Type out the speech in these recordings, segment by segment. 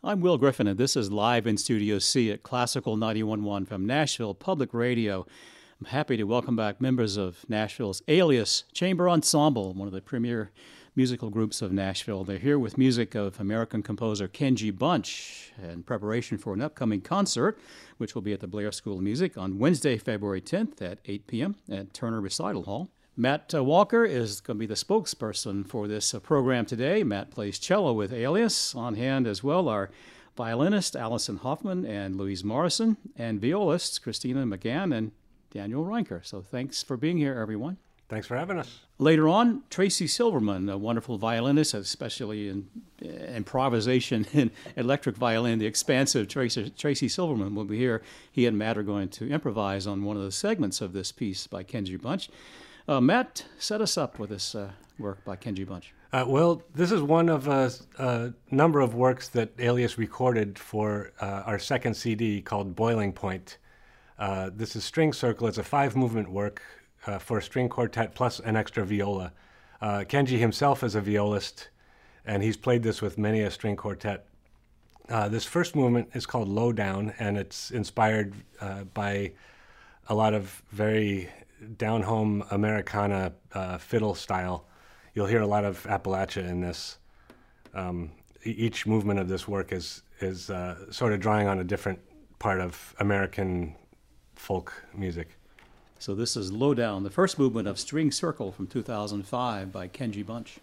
I'm Will Griffin, and this is Live in Studio C at Classical 91.1 from Nashville Public Radio. I'm happy to welcome back members of Nashville's Alias Chamber Ensemble, one of the premier musical groups of Nashville. They're here with music of American composer Kenji Bunch in preparation for an upcoming concert, which will be at the Blair School of Music on Wednesday, February 10th at 8 p.m. at Turner Recital Hall. Matt Walker is going to be the spokesperson for this program today. Matt plays cello with Alias. On hand as well are violinist Allison Hoffman and Louise Morrison, and violists Christina McGann and Daniel Reinker. So thanks for being here, everyone. Thanks for having us. Later on, Tracy Silverman, a wonderful violinist, especially in improvisation and electric violin, the expansive Tracy Silverman will be here. He and Matt are going to improvise on one of the segments of this piece by Kenji Bunch. Matt, set us up with this work by Kenji Bunch. Well, this is one of a number of works that Alias recorded for our second CD called Boiling Point. This is String Circle. It's a 5-movement work for a string quartet plus an extra viola. Kenji himself is a violist, and he's played this with many a string quartet. This first movement is called Low Down, and it's inspired by a lot of very down-home Americana fiddle style. You'll hear a lot of Appalachia in this. Each movement of this work is sort of drawing on a different part of American folk music. So this is Low Down, the first movement of String Circle from 2005 by Kenji Bunch.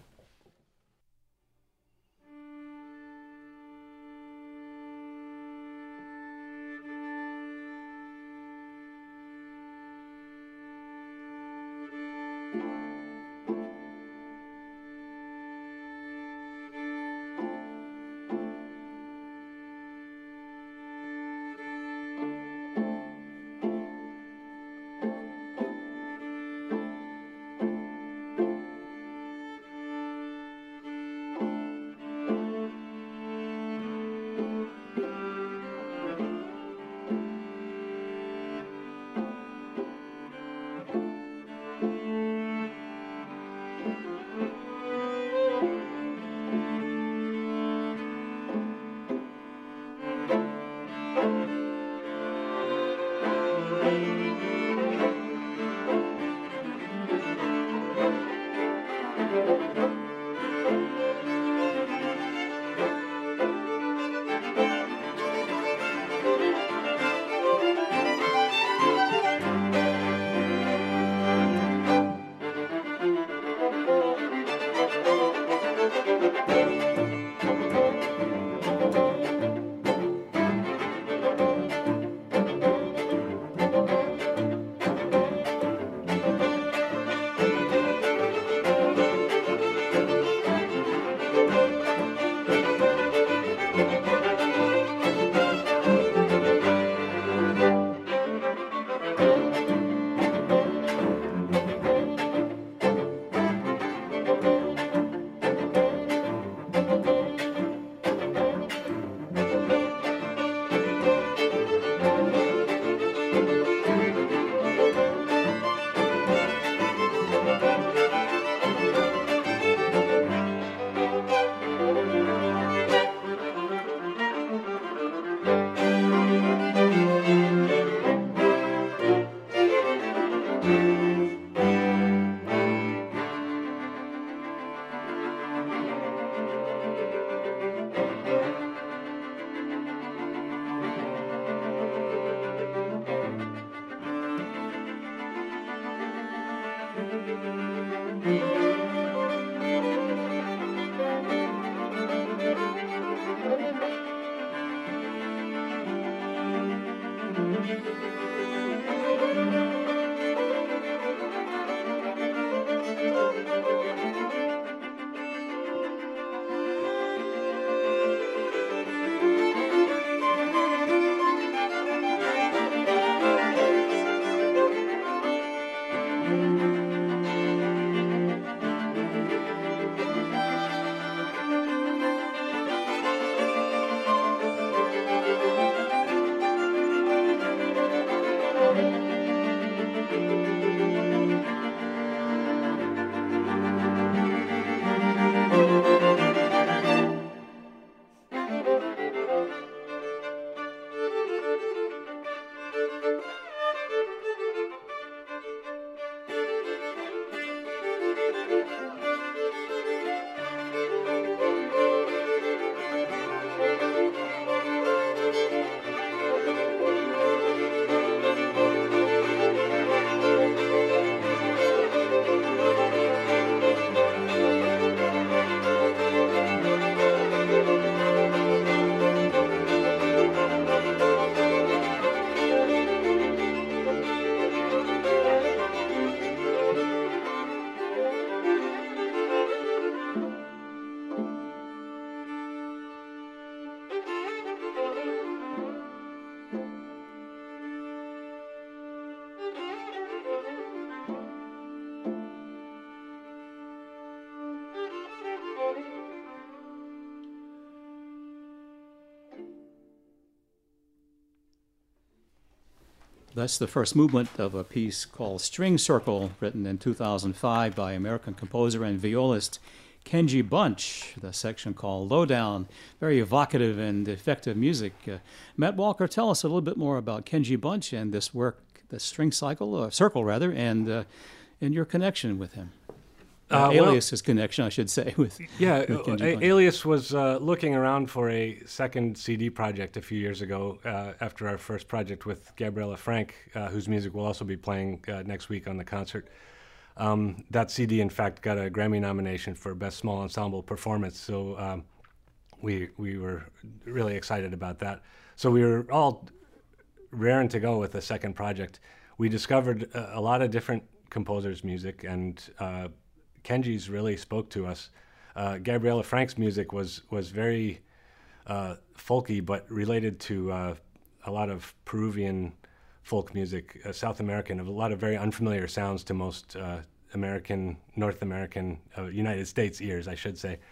That's the first movement of a piece called String Circle, written in 2005 by American composer and violist Kenji Bunch, the section called Lowdown. Very evocative and effective music. Matt Walker, tell us a little bit more about Kenji Bunch and this work, the string circle rather, and your connection with him. Alias's connection, I should say, with Kenji Bunch. Alias was looking around for a second CD project a few years ago after our first project with Gabriella Frank, whose music we'll also be playing next week on the concert. That CD, in fact, got a Grammy nomination for Best Small Ensemble Performance, so we were really excited about that. So we were all raring to go with the second project. We discovered a lot of different composers' music, and Kenji's really spoke to us. Gabriella Frank's music was very folky, but related to a lot of Peruvian folk music, South American, of a lot of very unfamiliar sounds to most North American, United States ears, I should say.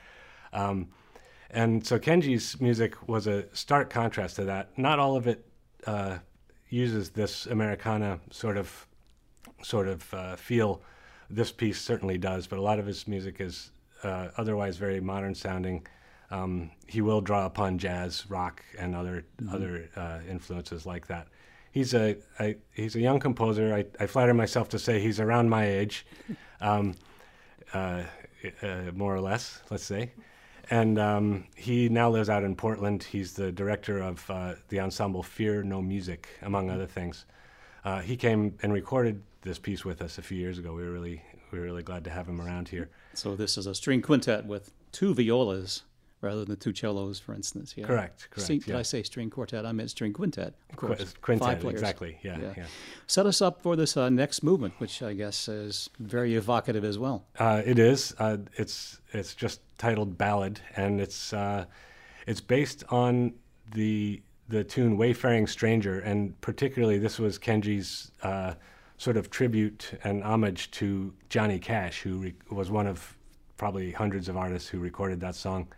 And so Kenji's music was a stark contrast to that. Not all of it uses this Americana sort of feel. This piece certainly does, but a lot of his music is otherwise very modern sounding. He will draw upon jazz, rock, and other influences like that. He's a young composer. I flatter myself to say he's around my age, more or less, let's say. And he now lives out in Portland. He's the director of the ensemble Fear No Music, among other things. He came and recorded this piece with us a few years ago. We were really glad to have him around here. So this is a string quintet with two violas rather than two cellos, for instance. Yeah. Correct. Did I say string quartet? I meant string quintet, of course. Quintet, 5 players. exactly. Yeah. Set us up for this next movement, which I guess is very evocative as well. It is. It's just titled Ballad, and it's based on the tune Wayfaring Stranger, and particularly this was Kenji's sort of tribute and homage to Johnny Cash, who was one of probably hundreds of artists who recorded that song.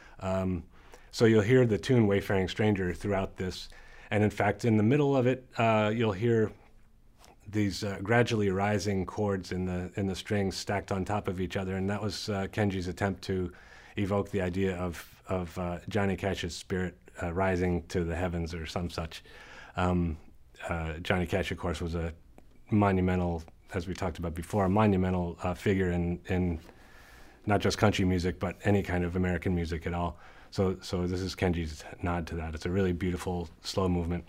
So you'll hear the tune Wayfaring Stranger throughout this, and in fact in the middle of it you'll hear these gradually rising chords in the strings stacked on top of each other, and that was Kenji's attempt to evoke the idea of Johnny Cash's spirit rising to the heavens or some such. Johnny Cash, of course, was a monumental, as we talked about before, a monumental figure in not just country music, but any kind of American music at all. So this is Kenji's nod to that. It's a really beautiful, slow movement.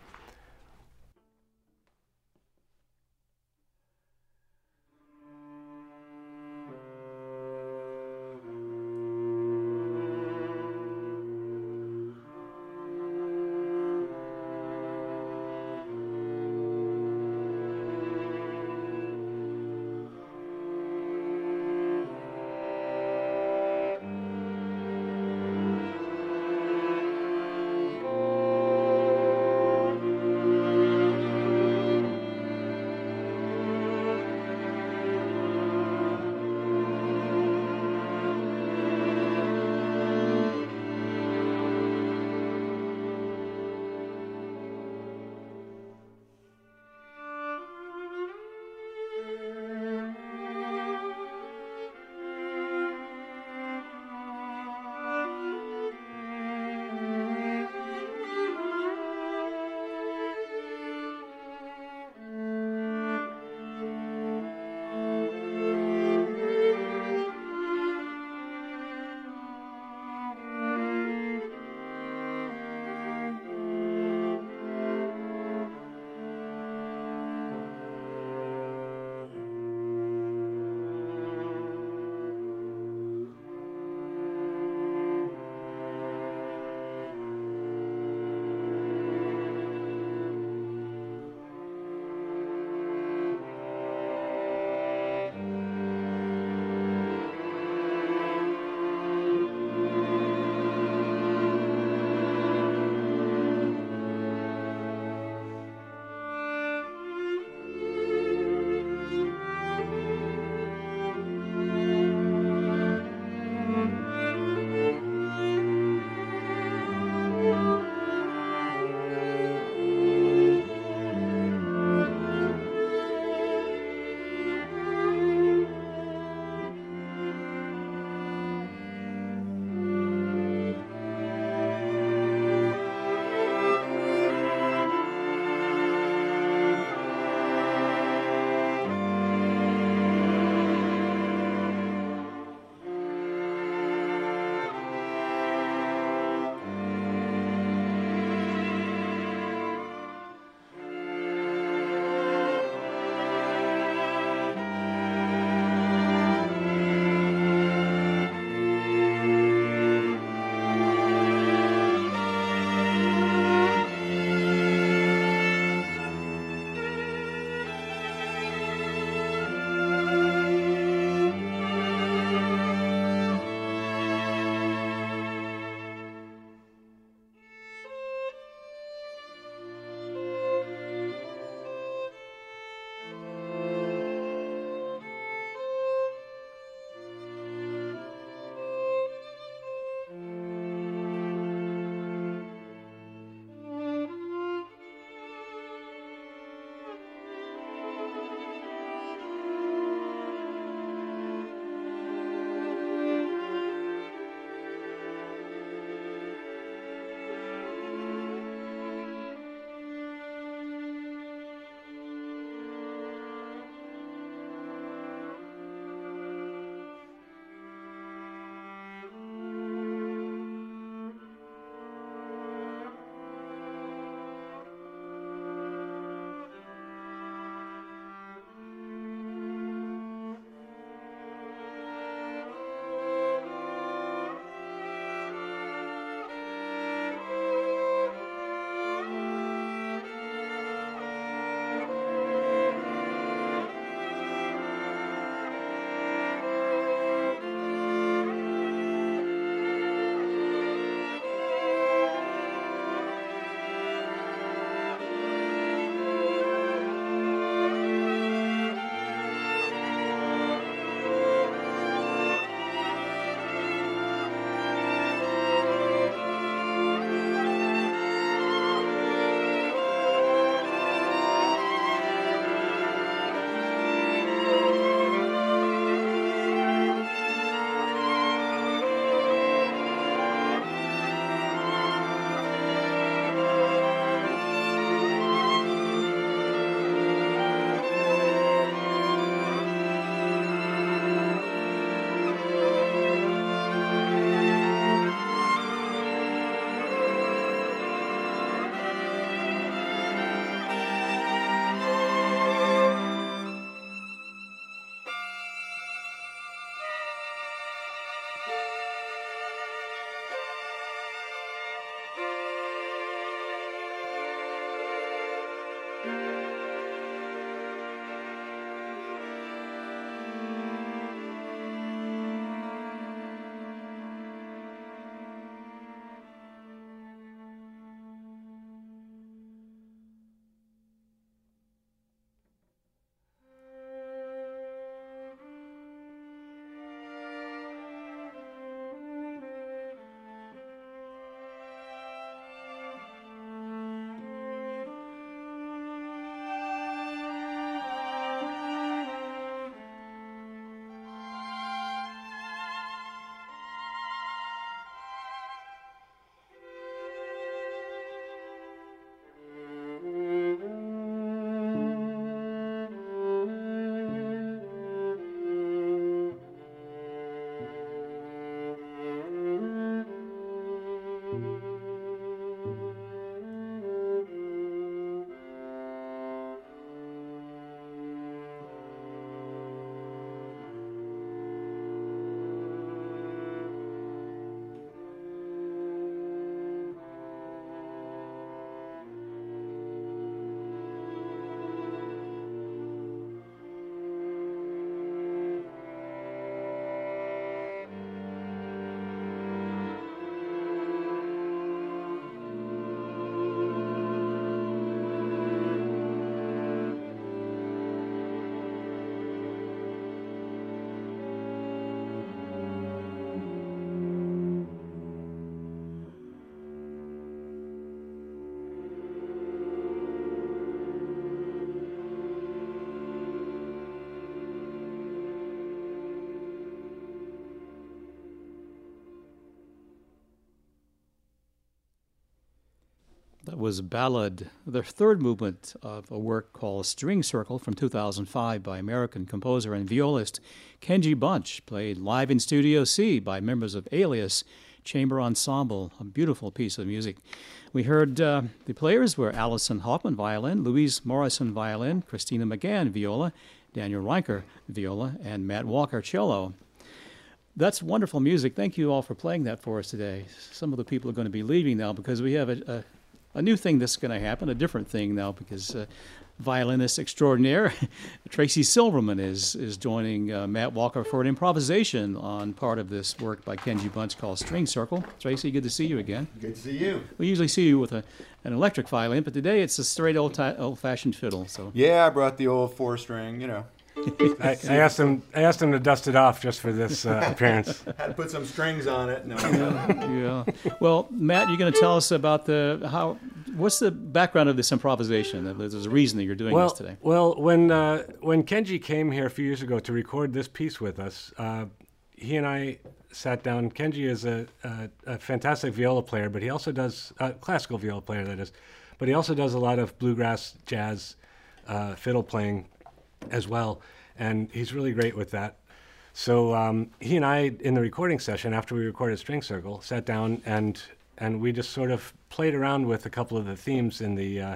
That was Ballad, the third movement of a work called String Circle from 2005 by American composer and violist Kenji Bunch, played live in Studio C by members of Alias Chamber Ensemble, a beautiful piece of music. We heard the players were Allison Hoffman, violin, Louise Morrison, violin, Christina McGann, viola, Daniel Reinker, viola, and Matt Walker, cello. That's wonderful music. Thank you all for playing that for us today. Some of the people are going to be leaving now because we have a new thing that's going to happen, a different thing now, because violinist extraordinaire Tracy Silverman is joining Matt Walker for an improvisation on part of this work by Kenji Bunch called String Circle. Tracy, good to see you again. Good to see you. We usually see you with an electric violin, but today it's a straight old-fashioned fiddle. So yeah, I brought the old 4-string, you know. I asked him to dust it off just for this appearance. Had to put some strings on it. No. Yeah. Well, Matt, you're going to tell us about what's the background of this improvisation? There's a reason that you're doing this today. Well, when Kenji came here a few years ago to record this piece with us, he and I sat down. Kenji is a fantastic viola player, but he also does classical viola player, that is. But he also does a lot of bluegrass, jazz, fiddle playing as well, and he's really great with that. So he and I, in the recording session, after we recorded String Circle, sat down and we just sort of played around with a couple of the themes in the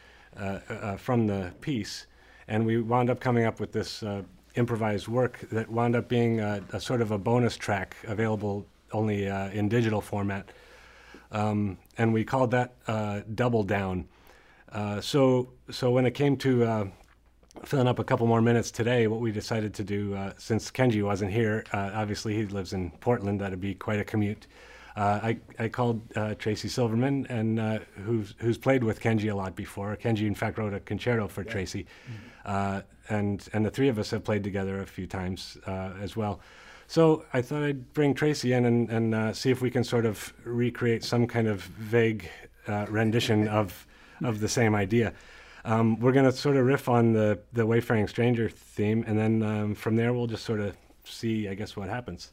from the piece, and we wound up coming up with this improvised work that wound up being a sort of a bonus track available only in digital format, and we called that Double Down. So when it came to filling up a couple more minutes today, what we decided to do, since Kenji wasn't here, obviously he lives in Portland, that'd be quite a commute. I called Tracy Silverman, and who's played with Kenji a lot before. Kenji, in fact, wrote a concerto for Tracy, and the three of us have played together a few times as well. So I thought I'd bring Tracy in and see if we can sort of recreate some kind of vague rendition of the same idea. We're going to sort of riff on the Wayfaring Stranger theme, and then from there we'll just sort of see, I guess, what happens.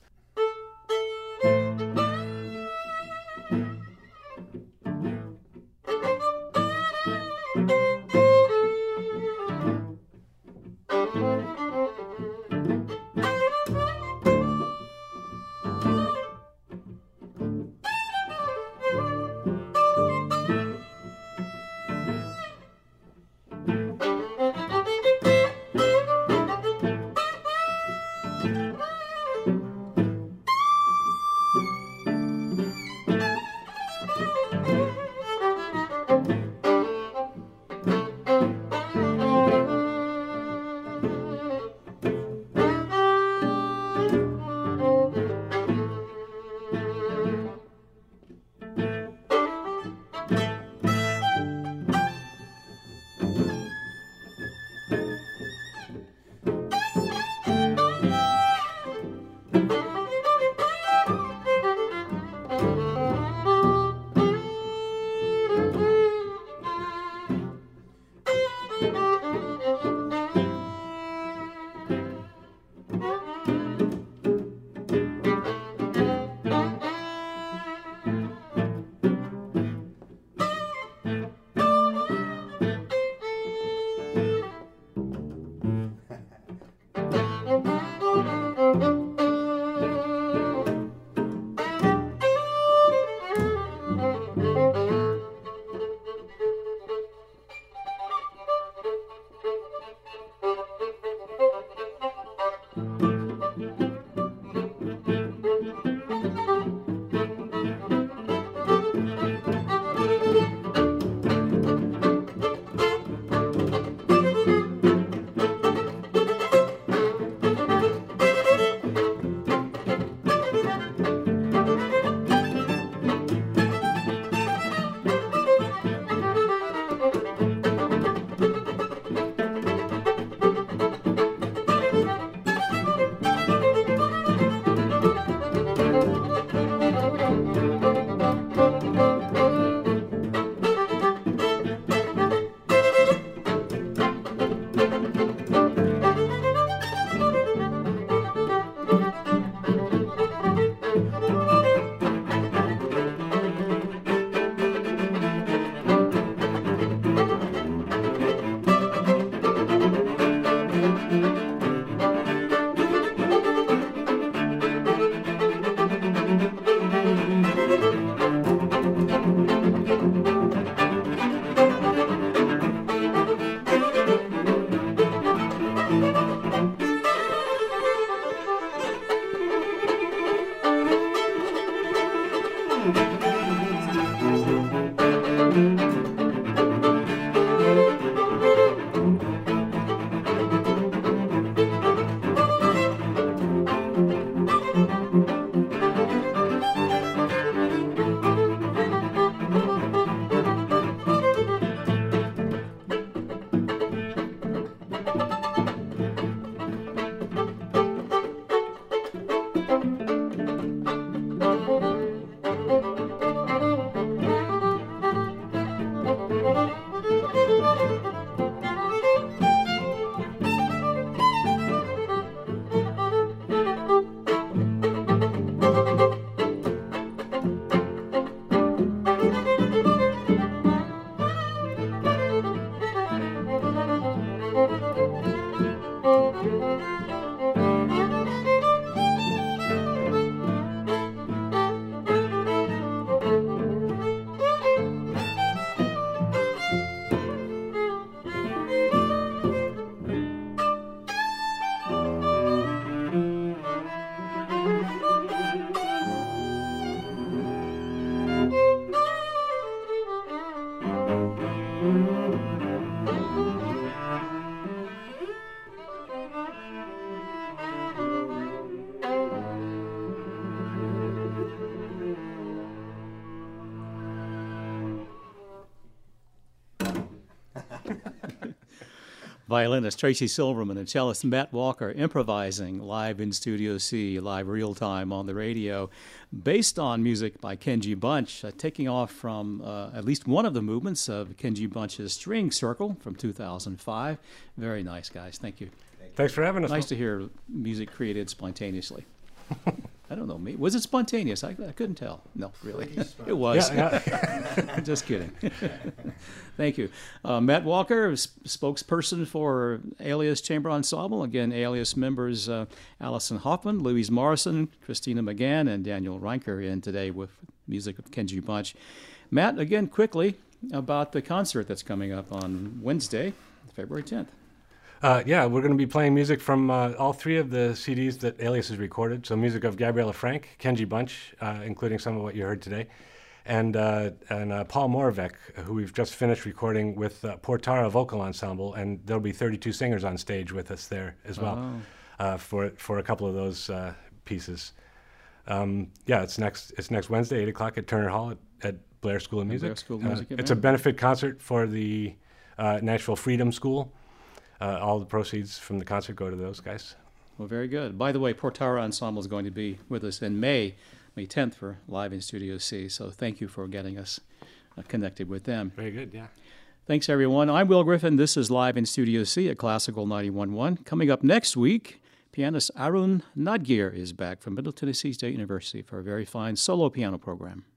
Violinist Tracy Silverman and cellist Matt Walker improvising live in Studio C, live real time on the radio, based on music by Kenji Bunch, taking off from at least one of the movements of Kenji Bunch's String Circle from 2005. Very nice, guys. Thank you. Thanks for having us. Nice to hear music created spontaneously. I don't know. Was it spontaneous? I couldn't tell. No, really. It was. Yeah. Just kidding. Thank you. Matt Walker, spokesperson for Alias Chamber Ensemble. Again, Alias members Allison Hoffman, Louise Morrison, Christina McGann, and Daniel Reinker in today with music of Kenji Bunch. Matt, again, quickly about the concert that's coming up on Wednesday, February 10th. Yeah, we're going to be playing music from all three of the CDs that Alias has recorded. So music of Gabriella Frank, Kenji Bunch, including some of what you heard today, and Paul Moravec, who we've just finished recording with Portara Vocal Ensemble, and there'll be 32 singers on stage with us there as well for a couple of those pieces. Yeah, it's next Wednesday, 8 o'clock at Turner Hall at Blair School of Music. Blair School of Music it's a benefit concert for the Nashville Freedom School. All the proceeds from the concert go to those guys. Well, very good. By the way, Portara Ensemble is going to be with us in May 10th for Live in Studio C. So thank you for getting us connected with them. Very good, yeah. Thanks, everyone. I'm Will Griffin. This is Live in Studio C at Classical 91.1. Coming up next week, pianist Arun Nadgir is back from Middle Tennessee State University for a very fine solo piano program.